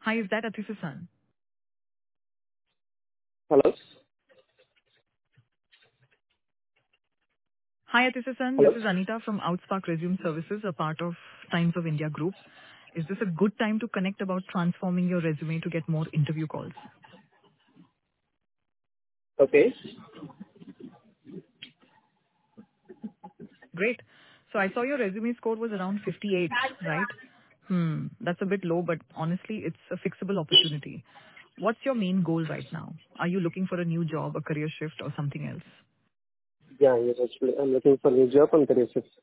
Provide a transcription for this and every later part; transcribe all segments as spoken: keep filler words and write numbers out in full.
Hi, is that Atisha-san? Hello? Hi, Atisha-san. This Hello? is Anita from Outspark Resume Services, a part of Times of India Group. Is this a good time to connect about transforming your resume to get more interview calls? Okay. Great. So I saw your resume score was around fifty-eight, right? Hmm, that's a bit low, but honestly, it's a fixable opportunity. What's your main goal right now? Are you looking for a new job, a career shift, or something else? Yeah, yes, actually, I'm looking for new job and career shift.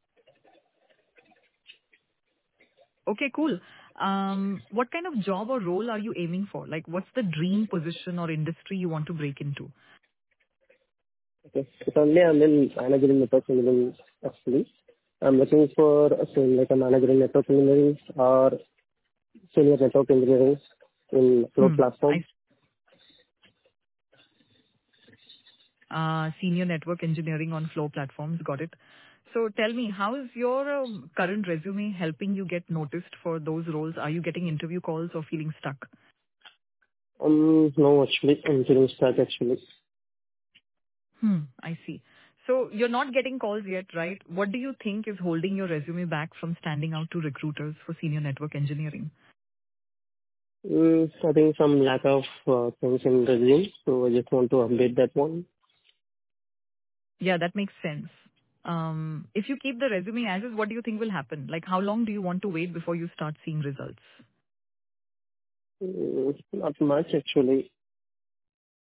Okay, cool. Um, what kind of job or role are you aiming for? Like, what's the dream position or industry you want to break into? Okay. Currently, I'm in manager in network engineering, actually. I'm looking for a same like a manager in network engineering or senior network engineering in Flow Hmm. I platform. uh, senior network engineering on Flow platforms. Got it. So tell me, how is your um, current resume helping you get noticed for those roles? Are you getting interview calls or feeling stuck? Um, no, actually, I'm getting stuck, actually. Hmm, I see. So you're not getting calls yet, right? What do you think is holding your resume back from standing out to recruiters for senior network engineering? Mm, I think some lack of uh, things in resume, so I just want to update that one. Yeah, that makes sense. Um, if you keep the resume as is, what do you think will happen? Like, how long do you want to wait before you start seeing results? Mm, not much, actually.